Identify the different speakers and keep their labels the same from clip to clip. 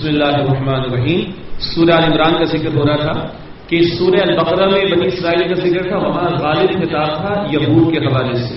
Speaker 1: بسم اللہ الرحمن الرحیم. سورہ عمران کا ذکر ہو رہا تھا کہ سورہ البقرہ میں بنی اسرائیل کا ذکر تھا، وہاں غالب خطاب تھا یہود کے حوالے سے.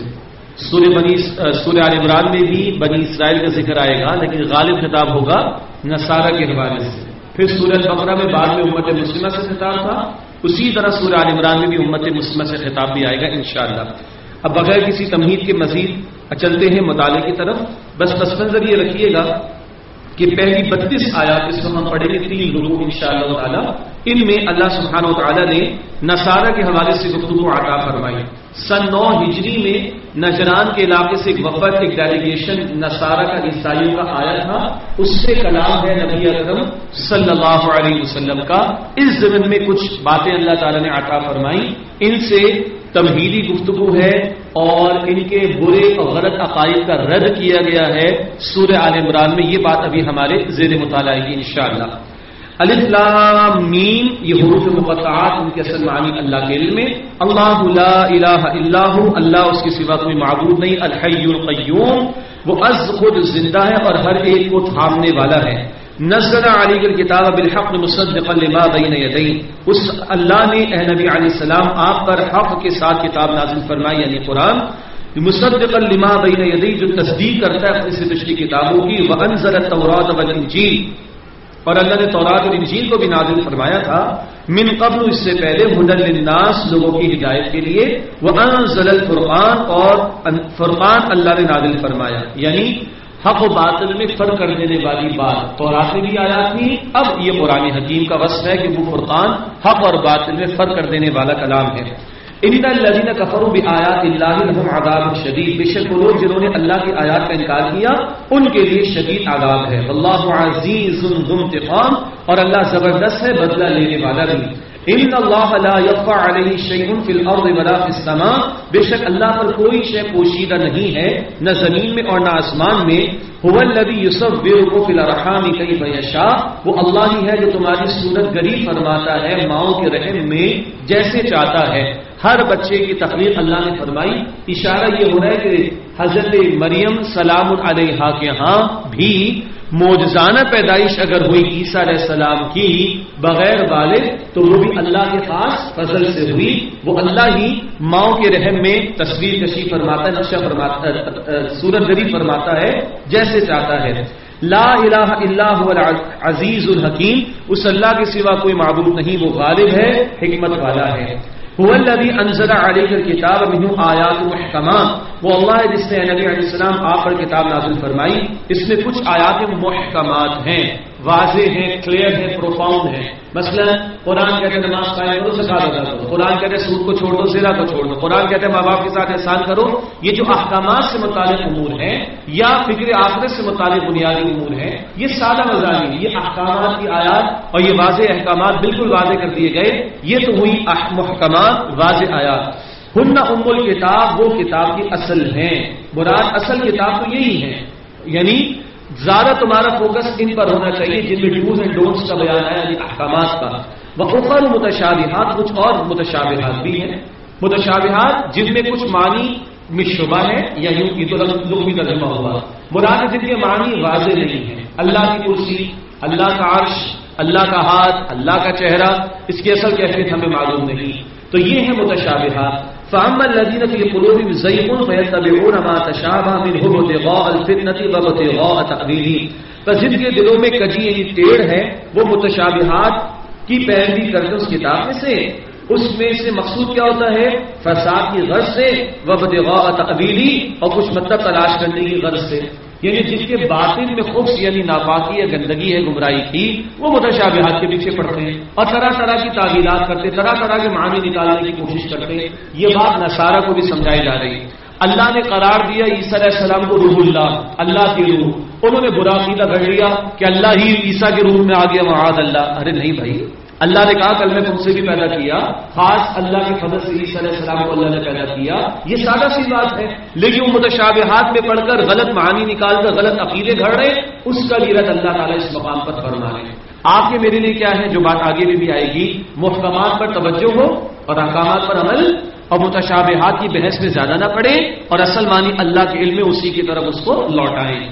Speaker 1: سورہ عمران میں بھی بنی اسرائیل کا ذکر آئے گا، لیکن غالب خطاب ہوگا نصارہ کے حوالے سے. پھر سورہ البقرہ میں بعد میں امت مسلمہ سے خطاب تھا، اسی طرح سورہ عمران میں بھی امت مسلمہ سے خطاب بھی آئے گا انشاءاللہ. اب بغیر کسی تمہید کے مزید چلتے ہیں مطالعے کی طرف. بس پس منظر یہ رکھیے گا کہ پہلی 32 آیات اس کو ہم پڑھیں گے 3 رکوع انشاءاللہ تعالی. ان میں اللہ سبحانہ و تعالی نے نصارہ کے حوالے سے گفتگو عطا فرمائی. سن 9 ہجری میں نجران کے علاقے سے ایک وفد، ایک ڈیلیگیشن نصارہ کا، عیسائیوں کا آیا تھا. اس سے کلام ہے نبی اکرم صلی اللہ علیہ وسلم کا. اس ضمن میں کچھ باتیں اللہ تعالی نے عطا فرمائی، ان سے تمہیدی گفتگو ہے اور ان کے برے اور غلط عقائد کا رد کیا گیا ہے سورہ آل عمران میں. یہ بات ابھی ہمارے زیر مطالعہ کی انشاءاللہ. الف لام میم یہ حروف مقطعات، ان کے اصل معنی اللہ کے علم میں. اللہ لا الہ الا ہو، اللہ اس کے سوا کوئی معبود نہیں. الحی القیوم، وہ از خود زندہ ہے اور ہر ایک کو تھامنے والا ہے. نزل علیک الکتاب بالحق مصدقا لما بین یدیہ، اس اللہ نے اے نبی علیہ السلام آپ پر حق کے ساتھ کتاب نازل فرمائی، یعنی قرآن. مصدقا لما بین یدیہ، جو تصدیق کرتا ہے اپنی سے پچھلی کتابوں کی. وانزل التوراۃ والانجیل، اور اللہ نے تورات اور انجیل کو بھی نازل فرمایا تھا. من قبل، اس سے پہلے. ہدی للناس، لوگوں کی ہدایت کے لیے. وانزل الفرقان، اور فرقان اللہ نے نازل فرمایا، یعنی حق و باطل میں فرق کر دینے والی بات. تورات میں بھی آیات تھی، اب یہ قرآن حکیم کا وصف ہے کہ وہ فرقان حق اور باطل میں فرق کر دینے والا کلام ہے. ان الذین کفروا بآیات اللہ لهم عذاب شدید، بے شک وہ لوگ جنہوں نے اللہ کی آیات کا انکار کیا ان کے لیے شدید عذاب ہے. واللہ عزیز ذو انتقام، اور اللہ زبردست ہے بدلہ لینے والا بھی. ان اللہ لا یخفی علیہ شیء فی الارض ولا فی السماء، بے شک اللہ پر کوئی شے پوشیدہ نہیں ہے، نہ زمین میں اور نہ آسمان میں. هو الذی یصورکم فی الارحام کیف یشاء، وہ اللہ ہی ہے جو تمہاری صورت گری فرماتا ہے ماؤں کے رحم میں جیسے چاہتا ہے. ہر بچے کی تخلیق اللہ نے فرمائی. اشارہ یہ ہو رہا ہے کہ حضرت مریم سلام علیہا کے ہاں بھی معجزانہ پیدائش اگر ہوئی عیسیٰ علیہ السلام کی بغیر والد، تو وہ بھی اللہ کے خاص فضل سے ہوئی. وہ اللہ ہی ماؤں کے رحم میں تصویر کشی فرماتا ہے، نقشہ فرماتا ہے، صورت گری فرماتا ہے جیسے چاہتا ہے. لا الہ الا هو العزیز الحکیم، اس اللہ کے سوا کوئی معبود نہیں، وہ غالب ہے، حکمت والا ہے. هو الذی انزل علیک الکتاب منہ آیات محکمات، وہ اللہ ہے جس نے نبی علیہ السلام آپ پر کتاب نازل فرمائی. اس میں کچھ آیات محکمات ہیں، واضح ہیں، کلیئر ہیں، پروفاؤنڈ ہیں. مثلا قرآن کہتے ہیں نماز قائم کرو، زکات ادا کرو. قرآن کہتے ہیں سود کو چھوڑ دو، زنا کو چھوڑ دو. قرآن کہتے ہیں ماں باپ کے ساتھ احسان کرو. یہ جو احکامات سے متعلق امور ہیں یا فکر آخرت سے متعلق بنیادی امور ہیں، یہ سادہ مضامین، یہ احکامات کی آیات اور یہ واضح احکامات بالکل واضح کر دیے گئے. یہ تو ہوئی محکمات، واضح آیات. ہن ام الکتاب، وہ کتاب کی اصل ہیں. مراد اصل کتاب تو یہی ہے، یعنی زیادہ تمہارا فوکس ان پر ہونا چاہیے جن میں ڈوز اینڈ ڈونٹس کا بیان ہے، یعنی احکامات کا. وَأُخَرُ مُتَشَابِهَاتٌ، کچھ اور متشابہات بھی ہیں. متشابہات جن میں کچھ معنی میں شبہ ہے، یا یوں کی تو لغوی ترجمہ ہوا، مراد جن کے معنی واضح نہیں ہیں. اللہ کی کرسی، اللہ کا عرش، اللہ کا ہاتھ، اللہ کا چہرہ، اس کی اصل کیفیت ہمیں معلوم نہیں. تو یہ ہے متشابہات. فَأَمَّا الَّذِينَ فِي قُلُوبِهِمْ زَيْغٌ فَيَتَّبِعُونَ مَا تَشَابَهَ مِنْهُ ابْتِغَاءَ الْفِتْنَةِ وَابْتِغَاءَ تَأْوِيلِهِ، بس جن کے دلوں میں کجی یعنی ٹیڑھ ہے وہ متشابہات کی پیروی کرتے اس کتاب میں سے. اس میں سے مقصود کیا ہوتا ہے؟ فساد کی غرض سے، وابتغاء تأویلہ، اور کچھ مطلب تلاش کرنے کی غرض سے. یعنی جن کے باطن میں خبث یعنی ناپاکی ہے، گندگی ہے، گمراہی کی، وہ متشابہات کے پیچھے پڑتے ہیں اور طرح طرح کی تعویلات کرتے، طرح طرح کے معنی نکالنے کی کوشش کرتے ہیں. یہ بات نصارہ کو بھی سمجھائی جا رہی ہے. اللہ نے قرار دیا عیسیٰ علیہ السلام کو روح اللہ، اللہ کی روح. انہوں نے برا عقیدہ کر لیا کہ اللہ ہی عیسیٰ کے روح میں آ گیا، معاذ اللہ. ارے نہیں بھائی، اللہ نے کہا کل میں تم سے بھی پیدا کیا، خاص اللہ کے فضل سے عیسیٰ علیہ السلام کو اللہ نے پیدا کیا. یہ سادہ سی بات ہے، لیکن وہ متشابہات میں پڑھ کر غلط معنی نکال کر غلط عقیدے گھڑ رہے، اس کا رد اللہ تعالیٰ اس مقام پر فرما رہے ہیں. آپ کے میرے لیے کیا ہے، جو بات آگے بھی آئے گی، محکمات پر توجہ ہو اور احکامات پر عمل، اور متشابہات کی بحث میں زیادہ نہ پڑے، اور اصل معنی اللہ کے علم میں اسی کی طرف اس کو لوٹائیں.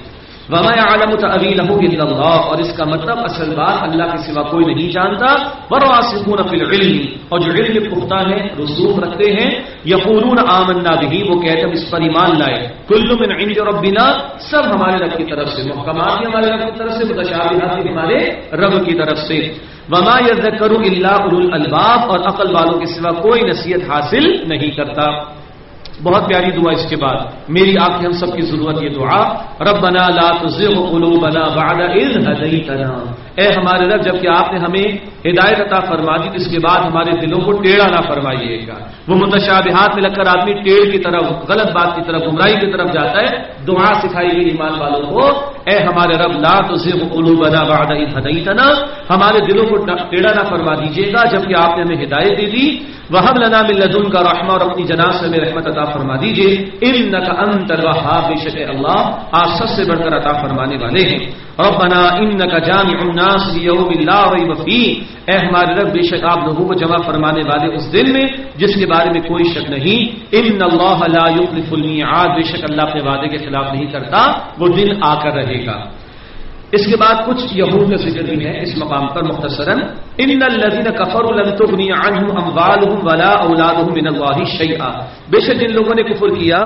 Speaker 1: وما يعلم تأويله الا اللہ، اور اس کا مطلب اصل بات اللہ کے سوا کوئی نہیں جانتا. والراسخون فی العلم، اور جو علم پختہ ہیں، رسوخ رکھتے ہیں. یقولون آمنا به، وہ کہتے ہیں اس پر ایمان لائے. کل من عند ربنا، سب ہمارے رب کی طرف سے، محکمات بھی ہمارے رب کی طرف سے، متشابہات بھی ہمارے رب کی طرف سے. وما يذكر الا اولو الالباب، اور عقل والوں کے سوا کوئی نصیحت حاصل نہیں کرتا. بہت پیاری دعا اس کے بعد. میری آپ کی ہم سب کی ضرورت یہ دعا، ربنا لا تزغ قلوبنا بعد اذ هديتنا، اے ہمارے رب جب کہ آپ نے ہمیں ہدایت عطا فرما دی، اس کے بعد ہمارے دلوں کو ٹیڑھا نہ فرمائیے گا. وہ متشابہات میں لگ کر آدمی ٹیڑھ کی طرف، غلط بات کی طرف، گمراہی کی طرف جاتا ہے. دعا سکھائی گئی ایمان والوں کو، اے ہمارے رب لا تزغ قلوبنا بعد اذ هديتنا، ہمارے دلوں کو ٹیڑھا نہ فرما دیجیے گا جب کہ آپ نے ہمیں ہدایت دے دی. وَهَبْ لَنَا مِن لَّدُنكَ رَحْمَةً، اور اپنی جناب سے ہمیں رحمت عطا فرما دیجیے. إِنَّكَ أَنتَ الْوَهَّابُ، بے شک اللہ آپ سب سے بڑھ کر عطا فرمانے والے ہیں. رَبَّنَا إِنَّكَ جَامِعُ النَّاسِ لِيَوْمٍ لَّا رَيْبَ فِيهِ، اے ہمارے رب بے شک آپ لوگوں کو جمع فرمانے والے اس دن میں جس کے بارے میں کوئی شک نہیں. إِنَّ اللَّهَ لَا يُخْلِفُ الْمِيعَادَ، بے شک اللہ اپنے وعدے کے خلاف نہیں کرتا، وہ دن آ کر رہے گا. اس کے بعد کچھ یہود کا ذکر بھی ہے اس مقام پر مختصراً. ان الذين كفروا لن تغني عنهم اموالهم ولا اولادهم من الله شيئا، بے شک جن لوگوں نے کفر کیا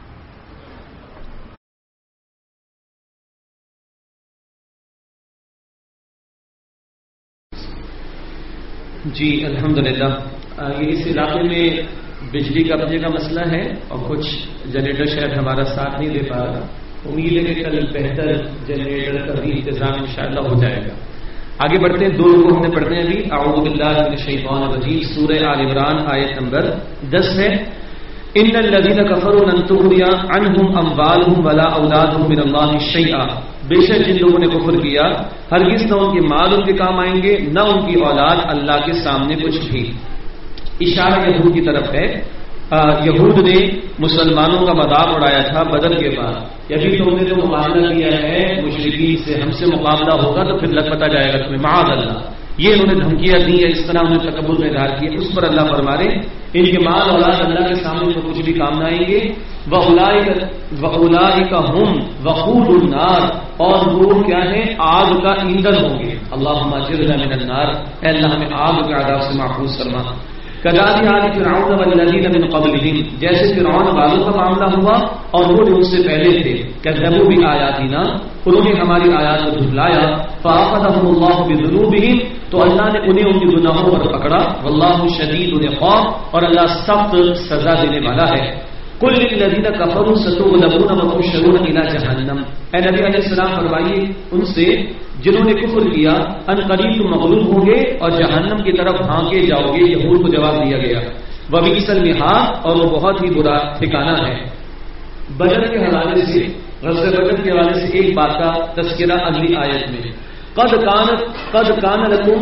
Speaker 1: جی الحمدللہ. یہ اس علاقے میں بجلی قبضے کا مسئلہ ہے اور کچھ جنریٹر شاید ہمارا ساتھ نہیں دے پا رہا. امید ہے کہ کل بہتر جنریٹر کا بھی انتظام انشاءاللہ ہو جائے گا. آگے بڑھتے ہیں. 2 رکوع ہم نے پڑھتے ہیں ابھی. اعوذ باللہ من الشیطان الرجیم، سورہ آل عمران آیت نمبر 10 ہے. ان الذين كفروا لن تغني عنهم اموالهم ولا اولادهم من الله شيئا، بے شک جن لوگوں نے کفر کیا ہرگز نہ ان کے مال ان کے کام آئیں گے نہ ان کی اولاد اللہ کے سامنے کچھ بھی. اشارہ یہود کی طرف ہے. یہود نے مسلمانوں کا مذاق اڑایا تھا بدر کے بعد، ابھی تم نے جو مقابلہ کیا ہے مشرکین سے، ہم سے مقابلہ ہوگا تو پھر لگ پتا جائے گا تمہیں، معاذ اللہ. یہ انہوں نے دھمکیاں دی ہے، اس طرح انہوں نے تکبر میں اظہار کیا. اس پر اللہ فرما رہے ان کے مال اولاد اللہ کے سامنے تو کچھ بھی کام نہ آئیں گے. وَأُولَٰئِكَ هُمْ وَقُودُ النَّارِ، اور وہ کیا ہے آگ کا ایندھن ہوں گے. اللہم اجرنا من النار، اے اللہ ہمیں آگ کے عذاب سے محفوظ فرما. کذالک حال فرعون والذین من قبلہم، جیسے فرعون والوں کا معاملہ ہوا اور وہ جو ان سے پہلے تھے. کذبوا بآیاتنا، انہوں نے ہماری آیات کو جھٹلایا. فأخذهم اللہ بذنوبہم، تو اللہ نے انہیں ان کے گناہوں پر پکڑا. واللہ شدید العقاب، اور اللہ سخت سزا دینے والا ہے. قل للذین کفروا ستغلبون وتحشرون الی جہنم، اے نبی علیہ السلام فرمائیے ان سے جنہوں نے کفر کیا ان قریب تم مغلوب ہوں گے اور جہنم کی طرف بھانکے جاؤ گے. یہود کو جواب دیا گیا. وبئس المہاد، اور وہ بہت ہی برا ٹھکانہ ہے. بدر کے حوالے سے، غزوہ بدر کے حوالے سے ایک بات کا تذکرہ اگلی آیت میں. قد کان لکم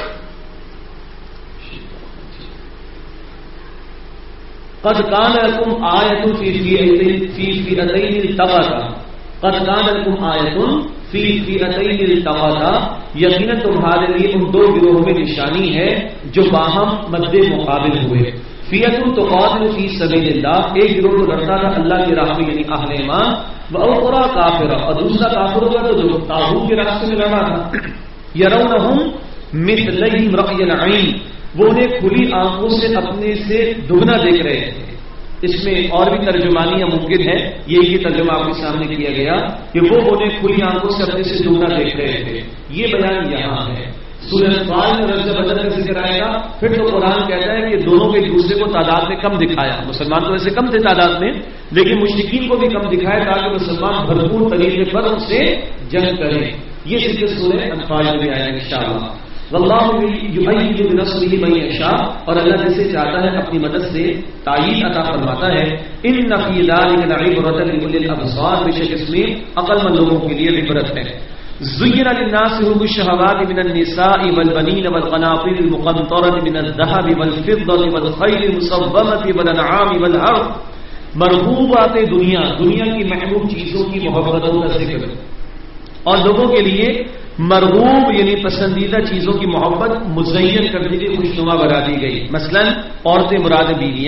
Speaker 1: قد کان لکم آیۃ فی فئتین التقتا، قد کان لکم آیۃ فی فئتین التقتا، یقیناً تمہارے لیے ان 2 گروہوں میں نشانی ہے جو باہم مد مقابل ہوئے. فئۃ تقاتل فی سبیل اللہ، ایک گروہ تو لڑتا تھا اللہ کی راہ میں یعنی اہل ایمان. وأخرى کافرہ، اور دوسرا کافر ہوگا تو جو طاغوت کے راستے میں لڑا تھا. یرونہم مثلیہم رأی العین، وہ انہیں کھلی آنکھوں سے اپنے سے دگنا دیکھ رہے ہیں. اس میں اور بھی ترجمانیاں ممکن ہے، یہ ترجمہ آپ کے سامنے کیا گیا کہ وہ انہیں کھلی آنکھوں سے اپنے سے دگنا دیکھ رہے تھے. یہ بیان یہاں ہے. سورہ انفال میں غزوہ بدر کا ذکر آئے گا. پھر تو قرآن کہتا ہے کہ دونوں کو ایک دوسرے کو تعداد میں کم دکھایا. مسلمان تو ویسے کم تھے تعداد میں، لیکن مشرکین کو بھی کم دکھایا تاکہ مسلمان بھرپور طریقے پر ان سے جنگ کریں. یہ ذکر سورہ انفال میں آیا انشاءاللہ. واللہ یؤید بنصرہ من یشاء، اور اللہ جسے چاہتا ہے اپنی مدد سے تائید عطا فرماتا ہے. ان فی ذلک لعبرۃ لأولی الابصار، بے شک اس میں عقل مند لوگوں کے لیے عبرت ہے. زین للناس حب الشہوات من النساء والبنین والقناطیر المقنطرۃ من الذهب والفضة والخیل المسومۃ والانعام والحرث، مرغوبات دنیا کی محبوب چیزوں کی محبتوں کا ذکر، اور لوگوں کے لیے مرغوب یعنی پسندیدہ چیزوں کی محبت مزین کر دی گئی، خوشنما بنا دی گئی. مثلا عورتیں مراد بیویاں،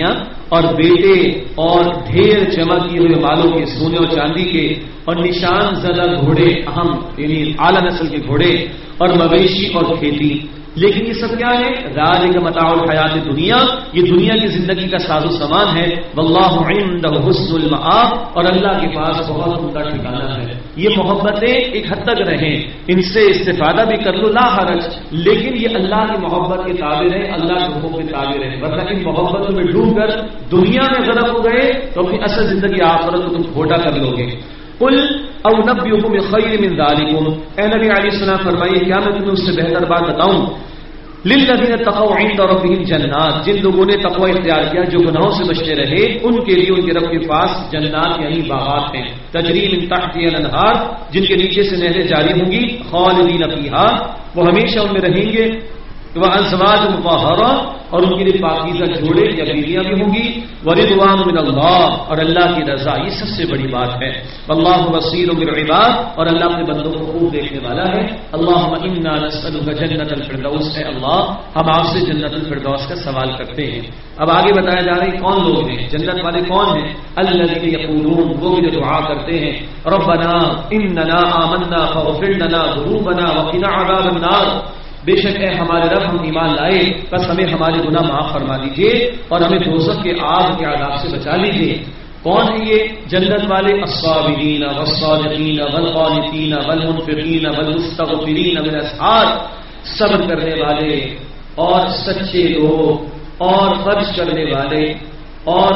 Speaker 1: اور بیٹے اور ڈھیر جمع کیے ہوئے مالوں کے، سونے اور چاندی کے، اور نشان زدہ گھوڑے، اہم یعنی اعلیٰ نسل کے گھوڑے، اور مویشی اور کھیتی. لیکن یہ سب کیا ہے؟ ذالک متاع الحیات دنیا، یہ دنیا کی زندگی کا ساز و سامان ہے. واللہ عندہ حسن المآب، اور اللہ کے پاس بہت عمدہ ٹھکانہ ہے. یہ محبتیں ایک حد تک رہیں، ان سے استفادہ بھی کر لو لا حرج، لیکن یہ اللہ کی محبت کے تابع ہیں، اللہ کے حکم کے تابع ہیں. ورنہ ان محبتوں میں ڈوب کر دنیا میں غرق ہو گئے تو اپنی اصل زندگی آخرت کو تم کھوٹا کر لو گے. قل او نبئکم بخیر من ذالکم، اے نبی علیہ السلام فرمائیے کیا میں تمہیں اس سے بہتر بات بتاؤں؟ للذین اتقوا عند ربهم جنات، جن لوگوں نے تقوی اختیار کیا، جو گناہوں سے بچتے رہے، ان کے لیے ان کے رب کے پاس جنات یعنی باغات ہیں، تجری من تحتها الانہار، جن کے نیچے سے نہریں جاری ہوں گی، خالدین فیہا، وہ ہمیشہ ان میں رہیں گے. وازواج مطہرہ، اور ان کے لیے پاکیزہ جوڑے یا بیویاں بھی ہوں گی. ورضوان من اللہ، اور اللہ کی رضا، یہ سب سے بڑی بات ہے. واللہ بصیر بالعباد، اور اللہ اپنے بندوں کو خوب دیکھنے والا ہے. اللہم انا نسألک جنت الفردوس، اے اللہ ہم آپ سے جنت الفردوس کا سوال کرتے ہیں. اب آگے بتایا جا رہا ہے کون لوگ ہیں جنت والے، کون ہیں؟ الذین یقولون، وہ جو دعا کرتے ہیں ربنا اننا آمنا فاغفر لنا ذنوبنا وقنا عذاب النار، بے شک اے ہمارے رب ہم ایمان لائے، بس ہمیں ہمارے گناہ معاف فرما دیجیے اور ہمیں دوزخ کے آگ کے عذاب سے بچا لیجیے. کون ہیں یہ جنت والے؟ الصابرین والصادقین والقانتین والمنفقین والمستغفرین بالاسحار، صبر کرنے والے اور سچے لوگ اور خرچ کرنے والے اور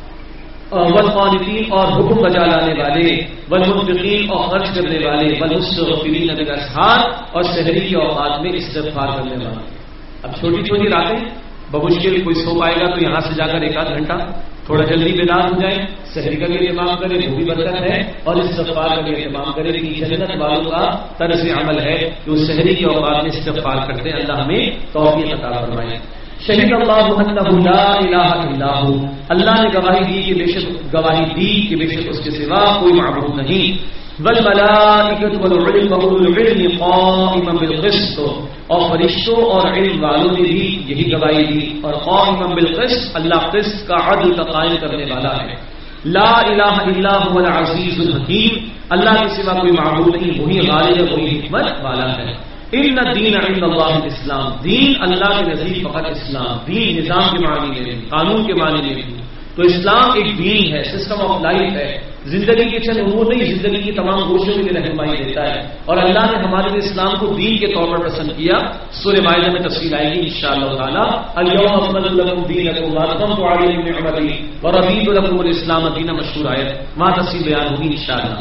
Speaker 1: والقانتین اور حکم بجا لانے والے، والمنفقین اور خرچ کرنے والے، والمستغفرین بالاسحار اور سحری کے اوقات میں استغفار کرنے والے. اب چھوٹی چھوٹی راتیں بمشکل کوئی سو پائے گا تو یہاں سے جا کر ایک آدھ گھنٹہ تھوڑا جلدی بیدار ہو جائیں، سحری کا بھی اہتمام کرے، وہ بھی برکت ہے، اور استغفار کا بھی اہتمام کرے. کہ جنت والوں کا طرز عمل ہے کہ وہ سحری کے اوقات میں استغفار کرتے ہیں. اللہ ہمیں توفیق عطا فرمائے. شہید اللہ انہ لا الہ الا ہو، اللہ نے گواہی دی کہ بے شک اس کے سوا کوئی معبود نہیں. والملائکۃ والعلم واولو العلم قائما بالقسط، اور فرشتوں اور علم والوں نے بھی یہی گواہی دی. اور قائما بالقسط، اللہ قسط کا عدل کا قائم کرنے والا ہے. لا الہ الا هو العزیز الحکیم، اللہ کے سوا کوئی معبود نہیں، وہی غالب ہے، وہی حکمت والا ہے. ان الدین عند اللہ الاسلام، دین اللہ کے نزدیک فقط اسلام. دین نظام کے معنی میں نہیں، قانون کے معنی میں نہیں. تو اسلام ایک دین ہے، سسٹم آف لائف ہے، زندگی کے چند امور نہیں، زندگی کی تمام گوشوں میں رہنمائی دیتا ہے. اور اللہ نے ہمارے لیے اسلام کو دین کے طور پر پسند کیا. سورہ مائدہ میں تفصیل آئے گی انشاءاللہ تعالی. الیوم اکملت لکم دینکم واتممت علیکم نعمتی ورضیت لکم الاسلام دینا، مشہور آیت، وہاں تفصیل بیان ہوگی انشاءاللہ.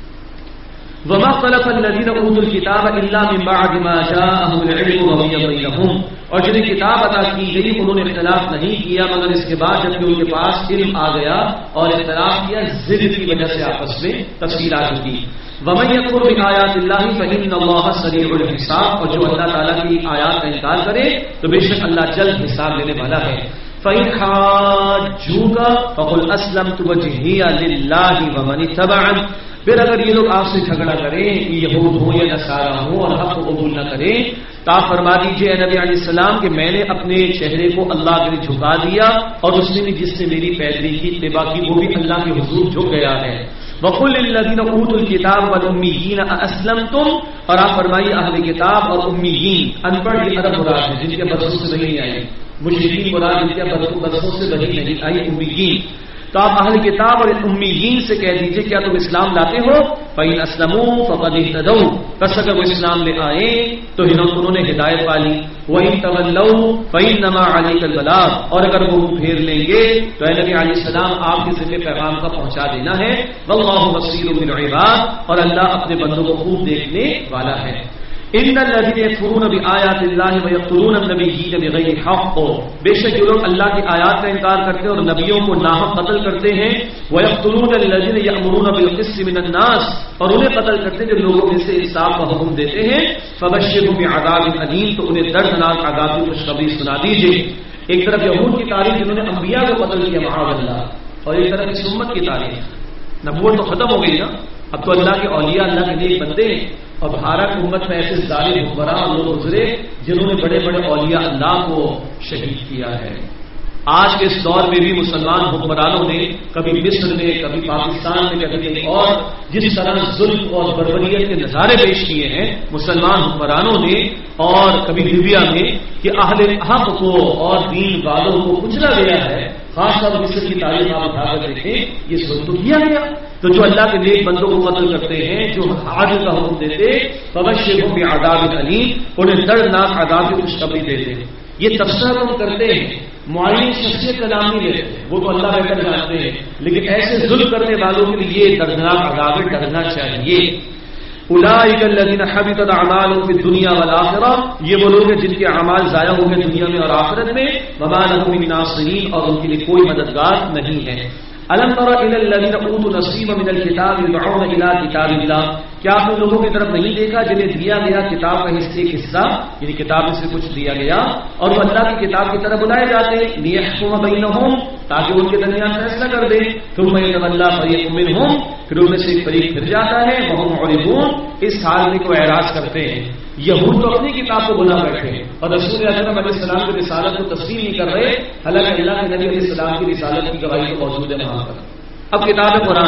Speaker 1: وما اختلف الذين اوتوا الكتاب الا من بعد ما جاءهم العلم بغيا بينهم، اور جنہیں کتاب عطا کی گئی انہوں نے اختلاف نہیں کیا مگر اس کے بعد جبکہ ان کے پاس علم آ گیا اور اختلاف کیا ضد کی وجہ سے آپس میں تفصیل آ چکی. ومن يكفر بآيات الله فإن الله سريع الحساب، اور جو اللہ تعالیٰ کی آیات کا انکار کرے تو بے شک اللہ جلد حساب لینے والا ہے. فَإِنْ حَاجُّوكَ فَقُلْ أَسْلَمْتُ وَجْهِيَ لِلَّهِ وَمَنِ اتَّبَعَنِ، پھر اگر یہ لوگ آپ سے جھگڑا کریں، یہود ہوں یا نصارہ ہوں اور حق کو قبول نہ کریں، تو آپ فرما دیجئے اے نبی علیہ السلام کہ میں نے اپنے چہرے کو اللہ کے لیے جھکا دیا اور اس نے بھی جس نے میری پیروی کی اتباع کی وہ بھی اللہ کے حضور جھک گیا ہے. وَقُلْ لِلَّذِينَ أُوتُوا الْكِتَابَ وَالْأُمِّيِّينَ أَأَسْلَمْتُمْ، اور آپ فرمائیے اہل کتاب اور امیین، ان پڑھ یہ عرب مراد ہے جن کے برسوں سے نہیں آئی، مشرکین مراد جن کے برسوں سے نہیں آئی امیین. تو آپ اہل کتاب اور امیین سے کہہ دیجئے کیا تم اسلام لاتے ہو؟ فَإِنْ أَسْلَمُوا فَقَدِ اهْتَدَوْا، بس اگر وہ اسلام لے آئے تو انہوں نے ہدایت پالی. وَإِنْ تَوَلَّوْا فَإِنَّمَا عَلَيْكَ الْبَلَاغُ، اور اگر وہ پھیر لیں گے تو اے نبی علیہ السلام آپ کے ذمہ پیغام کا پہنچا دینا ہے. وَاللَّهُ بَصِيرٌ بِالْعِبَادِ، اور اللہ اپنے بندوں کو خوب دیکھنے والا ہے. ان الذين يكفرون بآيات الله ويقتلون النبيين بغير حق، بے شک جو لوگ اللہ کی آیات کا انکار کرتے ہیں اور نبیوں کو ناحق قتل کرتے ہیں، ويقتلون الذين يأمرون بالقسط من الناس، اور انہیں قتل کرتے ہیں جو لوگوں میں سے انصاف کا حکم دیتے ہیں، فبشرهم بعذاب أليم، تو انہیں دردناک عذاب کی خوشخبری سنا دیجیے. ایک طرف یہود کی تاریخ جنہوں نے انبیاء کو قتل کیا معاذ اللہ، اور ایک طرف اس امت کی تاریخ. نبوت تو ختم ہو گئی نا، اب تو اللہ کے اولیاء اللہ کے نیک بندے ہیں. اور بھارت امت میں ایسے ظالم حکمراں لوگ گزرے جنہوں نے بڑے بڑے اولیاء اللہ کو شہید کیا ہے. آج کے اس دور میں بھی مسلمان حکمرانوں نے کبھی مصر میں، کبھی پاکستان میں، کبھی کہیں اور جس طرح ظلم اور بربریت کے نظارے پیش کیے ہیں مسلمان حکمرانوں نے، اور کبھی لیبیا میں کہ اہل حق کو اور دین والوں کو کچلا گیا ہے. خاص طور پر مصر کی تاریخ آپ اٹھا کر دیکھیں، یہ ظلم تو کیا گیا. تو جو اللہ کے نیک بندوں کو قتل کرتے ہیں، جو عادل کا حکم دیتے، فبشرہم بعذاب الیم، انہیں دردناک عذاب کی خوشخبری دیتے. یہ تبصرہ ہم کرتے ہیں، معین شخصیت کا نام نہیں لیتے، وہ تو اللہ بہتر جانتے ہیں، لیکن ایسے ظلم کرنے والوں کے لیے دردناک عذاب ڈرنا چاہیے. اولئک الذین حبطت اعمالهم فی الدنیا والآخرہ، یہ وہ لوگ ہیں جن کے اعمال ضائع ہو گئے دنیا میں اور آخرت میں. وما لهم من ناصرین، اور ان کے لیے کوئی مددگار نہیں ہے. الم تر الی الذین اوتوا نصیبا من الکتاب یدعون الی کتاب اللہ، کیا آپ نے لوگوں کی طرف نہیں دیکھا جنہیں دیا گیا کتاب کا ایک حصہ، یعنی کتاب میں سے کچھ دیا گیا اور وہ اللہ کی کتاب کی طرف بلائے جاتے لیحکم بینہم، تاکہ ان کے درمیان فیصلہ کر دے. ثم یتولی فریق منہم، پھر ان میں سے ایک فریق پھر جاتا ہے وہم معرضون، اس حال میں کو اعراض کرتے ہیں. یہود تو اپنی کتاب کو بنا بیٹھے ہیں اور رسول اکرم علیہ السلام کی رسالت کو تسلیم نہیں کر رہے، حالانکہ اللہ کے نبی علیہ السلام کی رسالت کی گواہی تو موجود ہے وہاں پر. اب کتاب قرآن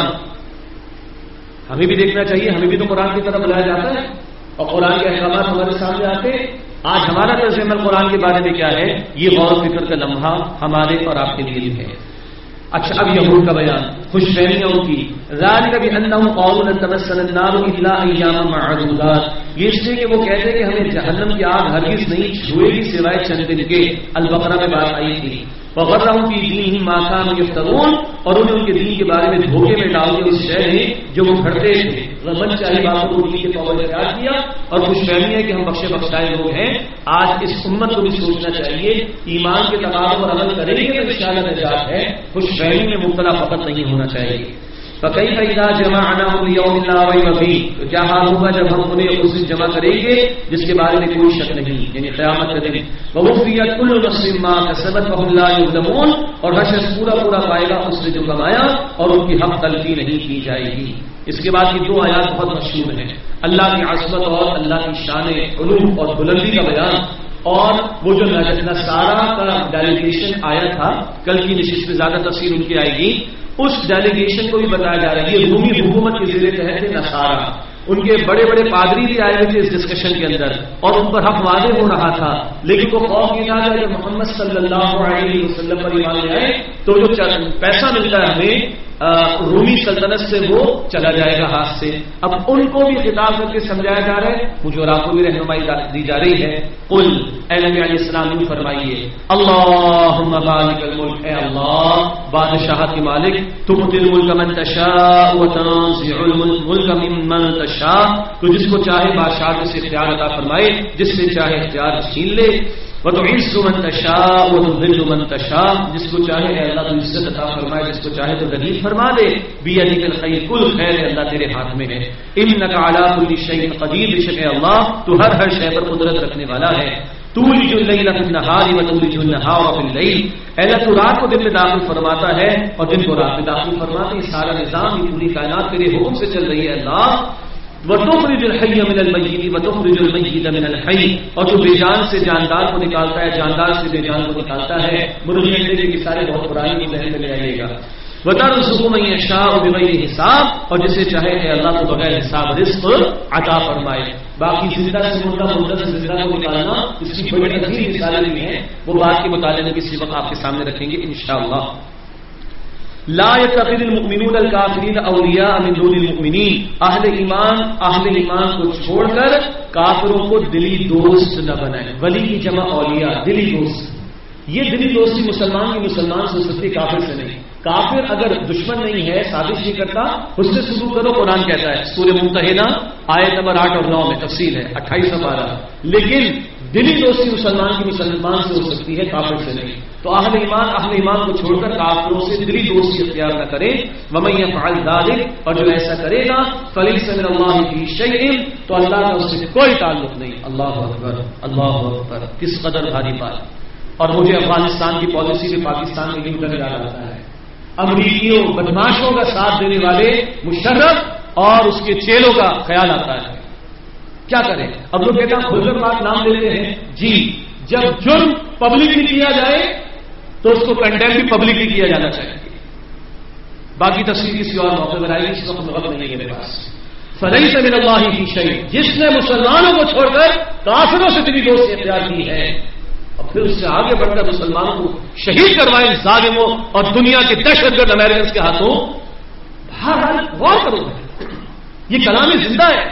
Speaker 1: ہمیں بھی دیکھنا چاہیے، ہمیں بھی تو قرآن کی طرف بلایا جاتا ہے اور قرآن کے احکامات ہمارے سامنے آتے ہیں. آج ہمارا طرز عمل قرآن کے بارے میں کیا ہے، یہ غور و فکر کا لمحہ ہمارے اور آپ کے لیے ہے. اچھا، اب یہود کا بیان، خوش فہمیوں کی. ذالک بانہم قالوا لن تمسنا النار الا ایاما معدودات، یہ اس لیے کہ وہ کہتے ہیں کہ ہمیں جہنم کی آگ ہرگز نہیں چھوئے گی سوائے چند دن کے. البقرہ میں بات آئی تھی. وغرہم فی دینہم ما کانوا یفترون، اور انہیں ان کے دین کے بارے میں دھوکے میں ڈال کے اس شے نے جو وہ گھڑتے تھے، من چاہیے باتوں کو دین کے طور پر اختیار کیا. اور خوش فہمی ہے کہ ہم بخشے بخشائے لوگ ہیں. آج اس امت کو بھی سوچنا چاہیے، ایمان کے تقاضوں پر عمل کریں گے تو انشاءاللہ نجات ہے. خوش فہمی میں مبتلا فقط نہیں ہونا چاہیے. فَكَيْفَ إِذَا جَمَعْنَاهُمْ لِيَوْمٍ لَا رَيْبَ فِيهِ، تو کیا حال ہوگا جب ہم انہیں اس دن جمع کریں گے جس کے بارے میں کوئی شک نہیں، یعنی قیامت کا دن. وَوَفِّيَتْ كُلُّ نَفْسٍ مَا كَسَبَتْ وَهُمْ لَا يُظْلَمُونَ، اور ہر شخص پورا پورا پائے گا اس نے جو کمایا اور ان کی حق تلفی نہیں کی جائے گی. اس کے بعد یہ دو آیات بہت مشہور ہیں، اللہ کی عظمت اور اللہ کی شان علو اور بلندی کا بیان. اور وہ جو نصارہ کا ڈیلیگیشن آیا تھا، کل کی نشست میں زیادہ تفصیل ان کی آئے گی، اس ڈیلیگیشن کو بھی بتایا جا رہا ہے. یہ رومی حکومت کے زیر تحت نصارہ، ان کے بڑے بڑے پادری بھی آئے ہوئے تھے اس ڈسکشن کے اندر اور ان پر حق واضح ہو رہا تھا، لیکن وہ خوف یہ تھا کہ محمد صلی اللہ علیہ وسلم پر ایمان لے آئے تو جو پیسہ ملتا ہے ہمیں رومی سلطنت سے وہ چلا جائے گا ہاتھ سے. اب ان کو بھی خطاب کر کے سمجھایا جا رہا ہے، مجھے اور آپ کو بھی رہنمائی دی جا رہی ہے. قل، اے نبی علیہ السلام یوں فرمائیے، اللہم مالک الملک، اے اللہ بادشاہت کے مالک، تؤتی الملک من تشاء وتنزع الملک ممن تشاء، تو جس کو چاہے بادشاہت سے اختیار عطا فرمائے، جس سے چاہے اختیار چھین لے. وتعز من تشاء وتذل من تشاء، جس کو چاہے اے اللہ تو عزت عطا فرمائے، جس کو چاہے تو ذلیل فرما دے. بیدک الخیر، کل خیر اللہ تیرے ہاتھ میں ہے. انک علی کل شیء قدیر، بے شک اے اللہ تو ہر شے پر قدرت رکھنے والا ہے. تولج اللیل فی النہار وتولج النہار فی اللیل، اے اللہ تو رات کو دن میں داخل فرماتا ہے اور دن کو رات میں داخل فرماتا ہے. سارا نظام، یہ پوری کائنات تیرے حکم سے چل رہی ہے اللہ. وَتُخْرِجُ الْحَيَّ مِنَ الْمَيِّتِ وَتُخْرِجُ الْمَيِّتَ مِنَ الْحَيِّ، اور تو بے جان سے جاندار کو نکالتا ہے، جاندار سے بے جان کو نکالتا ہے. مرغیاں کے سارے بہت پرانی ذہن میں لے آئیے گا. وَتَرْزُقُ مَن يَشَاءُ بِغَيْرِ حساب، اور جسے چاہے اے اللہ تو بغیر حساب رزق عطا فرمائے. باقی زندہ سے مردہ، مردہ سے زندہ کو نکالنا اس کی بڑی عظیم مثالیں بھی ہیں، وہ بات کے مطالعے میں کسی وقت آپ کے سامنے رکھیں گے انشاءاللہ. لا يتخذ المؤمنون الكافرين اولیاء من دون المؤمنین، اہل ایمان کو چھوڑ کر کافروں کو دلی دوست نہ بنائیں. ولی کی جمع اولیاء، دلی دوست. یہ دلی دوستی مسلمان کی مسلمان سے ہو سکتی، کافر سے نہیں. کافر اگر دشمن نہیں ہے، سازش نہیں کرتا، اس سے سلوک کرو، قرآن کہتا ہے سورہ ممتحنہ آیت نمبر 8 اور 9 میں تفصیل ہے 28 اور 12. لیکن دلی دوستی مسلمان کی مسلمان سے ہو سکتی ہے، کافر سے نہیں. تو اہل ایمان کو چھوڑ کر کافروں سے دلی دوستی اختیار نہ کرے. وَمَن يَفْعَلْ ذَلِكَ، اور جو ایسا کرے گا فَلَيْسَ مِنَ اللَّهِ فِي شَيْءٍ، تو اللہ کا اس سے کوئی تعلق نہیں. اللہ اکبر، اللہ اکبر، کس قدر بھاری بات. اور مجھے افغانستان کی پالیسی میں پاکستان میں یوں نظر آ رہا ہے، امریکیوں بدماشوں کا ساتھ دینے والے مشرف اور اس کے چیلوں کا خیال آتا ہے. کیا کریں؟ اب لوگ کہتے ہیں کھل کر بات نام لے لیتے ہیں. جی، جب جرم پبلک میں کیا جائے تو اس کو کنڈیم بھی پبلکلی کیا جانا چاہیے. باقی تفصیل کسی اور موقع پر آئی گی، اس وقت وقت نہیں ہے میرے پاس. فلیس من اللہ فی شیء، جس نے مسلمانوں کو چھوڑ کر کافروں سے اتنی دوستی اختیار کی ہے اور پھر اس سے آگے بڑھ کر مسلمانوں کو شہید کروائے ظالموں اور دنیا کے دہشت گرد امریکنز کے ہاتھوں. بہرحال غور کرو، یہ کلام زندہ ہے.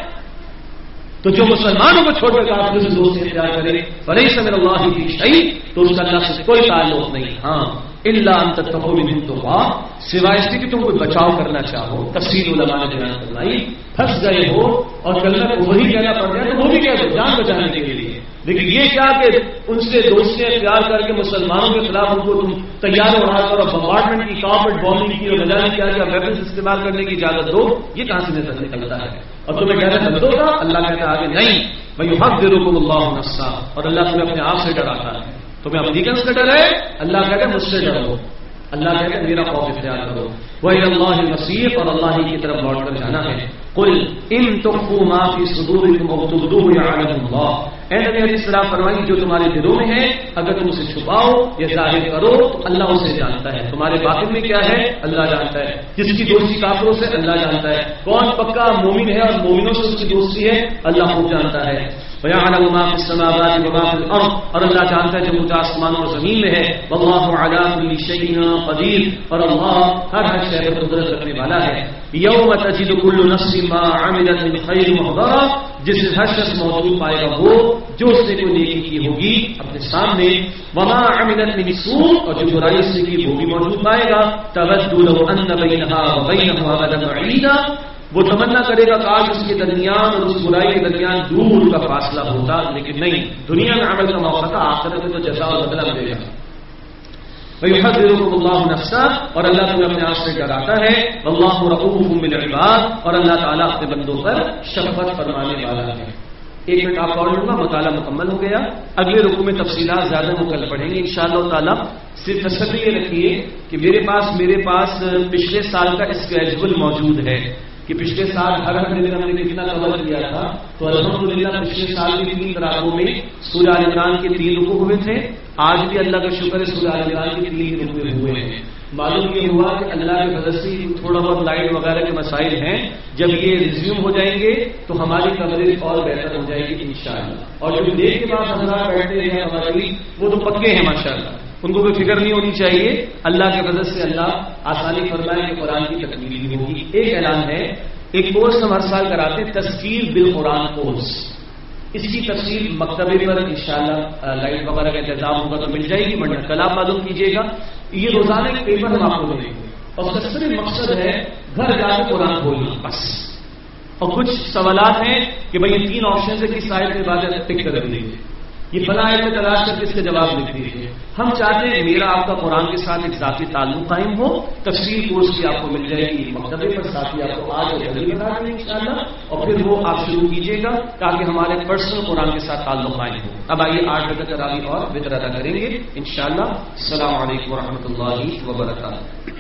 Speaker 1: تو جو مسلمانوں کو چھوڑ کر کافروں سے دوستی اختیار کرے فلیس من اللہ فی شیء، تو اس کا اللہ سے کوئی تعلق نہیں. ہاں الا ان تتقوا منهم تقوا، سوائے اس کے کہ تم کوئی بچاؤ کرنا چاہو. تفصیل علماء نے بیان کروائی. پھنس گئے ہو اور کلمہ کو وہی کہنا پڑ گیا تو وہ بھی کہہ دو جان بچانے کے لیے. لیکن یہ کیا کہ ان سے دوستیاں اختیار کر کے مسلمانوں کے خلاف ان کو تم تیار اڑا کر اور بمبارڈمنٹ کی، کارپیٹ بامبنگ کی اور نجانے کیا کہ ویپنس استعمال کرنے کی اجازت دو. یہ کہاں سے نکلتا ہے؟ اور تمہیں کہنا بند ہوگا. اللہ کہتا ہے آگے نہیں، وَيُحَذِّرُكُمُ اللَّهُ نَفْسَهُ، اور اللہ تمہیں اپنے آپ سے ڈراتا ہے. تمہیں امریکنز کا ڈر ہے، اللہ کہتا ہے مجھ سے ڈرو. اللہ کہتا ہے میرا خوف اختیار کرو. وَإِلَى اللَّهِ الْمَصِيرُ، اور اللہ ہی کی طرف لوٹ کر جانا ہے. قُلْ إِن تُخْفُوا مَا فِي صُدُورِكُمْ أَوْ تُبْدُوهُ يَعْلَمُهُ اللَّهُ، اے نبی علیہ السلام فرمائیے جو تمہارے دلوں میں ہے اگر تم اسے چھپاؤ یا ظاہر کرو تو اللہ اسے جانتا ہے. تمہارے باطن میں کیا ہے اللہ جانتا ہے. جس کی دوستی کافروں سے اللہ جانتا ہے. کون پکا مومن ہے اور مومنوں سے اس کی دوستی ہے اللہ خوب جانتا ہے. وَيَعْلَمُ مَا فِي السَّمَاوَاتِ وَمَا فِي الْأَرْضِ، اور اللہ جانتا ہے جو کچھ آسمانوں اور زمین میں ہے. وَاللَّهُ عَلَىٰ كُلِّ شَيْءٍ قَدِيرٌ، اور اللہ ہر شے پر قدرت رکھنے والا ہے. يَوْمَ تَجِدُ كُلُّ نَفْسٍ مَا عَمِلَتْ مِنْ خَيْرٍ مُحْضَرًا، جس سے ہر شخص موجود پائے گا وہ جو اس نے کوئی نیکی کی ہوگی اپنے سامنے. وَمَا عَمِلَتْ مِنْ سُوءٍ، اور جو برائی سے کی وہ بھی موجود پائے گا. تَوَدُّ لَوْ أَنَّ بَيْنَهَا وَبَيْنَهُ أَمَدًا بَعِيدًا، وہ تمنا کرے گا کاش اس کے درمیان اور اس برائی کے درمیان دور کا فاصلہ ہوتا. لیکن نہیں، دنیا میں عمل کا موقع تھا، آخرت میں تو جزا اور بدلہ ملے گا. وَيُحَذِّرُكُمُ اللَّهُ نَفْسَهُ، اور اللہ تمہیں اپنے آپ سے ڈراتا ہے. وَاللَّهُ رَءُوفٌ بِالْعِبَادِ، اور اللہ تعالیٰ اپنے بندوں پر شفقت فرمانے والا ہے. 1 منٹ آپ اور لوں گا، مطالعہ مکمل ہو گیا. اگلے رکوع میں تفصیلات زیادہ مکمل پڑھیں گے انشاءاللہ تعالیٰ. صرف تسلی یہ رکھیے کہ میرے پاس پچھلے سال کا اسکیجول موجود ہے کہ پچھلے سال ہر دن ہم نے کتنا کور کیا تھا. تو الحمدللہ پچھلے سال کی 3 راتوں میں سورہ آل عمران کے 3 رکوع ہوئے تھے. آج بھی اللہ کا شکر ہے سورہ آل عمران کے 3 رکوع ہوئے ہیں. معلوم یہ ہوا کہ اللہ کے فضل سے تھوڑا بہت لائٹ وغیرہ کے مسائل ہیں. جب یہ ریزیوم ہو جائیں گے تو ہماری کوریج اور بہتر ہو جائے گی انشاءاللہ. اور جو دیکھ کے بعد حضرات بیٹھتے ہیں ہماری وہ تو پکے ہیں ماشاءاللہ، ان کو کوئی فکر نہیں ہونی چاہیے. اللہ کے فضل سے اللہ آسانی فرمائے کہ قرآن کی تکمیل بھی ہوگی. ایک اعلان ہے، ایک کورس ہم ہر سال کراتے ہیں، تذکیر بالقرآن کورس. اس کی تفصیل مکتبے پر انشاءاللہ لائٹ وغیرہ کا انتظام ہوگا تو مل جائے گی، ورنہ کل آپ معلوم کیجیے گا. یہ روزانہ ایک پیپر ہم آپ کو دیں گے اور اس کا صرف مقصد ہے گھر جا کے قرآن کھولنا بس. اور کچھ سوالات ہیں کہ بھائی یہ 3 آپشن سے کس آیت میں بات ٹک کر دیں گے، یہ فلاں آیت میں تلاش کر کے اس کا جواب لکھ دیجیے. ہم چاہتے ہیں میرا آپ کا قرآن کے ساتھ ایک ذاتی تعلق قائم ہو. تفصیل کورس کی آپ کو مل جائے گی مکتبے پر، ساتھ ہی آپ کو آج اور جلدی بتا دیں انشاءاللہ. اور پھر وہ آپ شروع کیجیے گا تاکہ ہمارے پرسنل قرآن کے ساتھ تعلق قائم ہو. اب آئیے 8 بجے تراویح اور وتر ادا کریں گے انشاءاللہ. السلام علیکم ورحمۃ اللہ وبرکاتہ.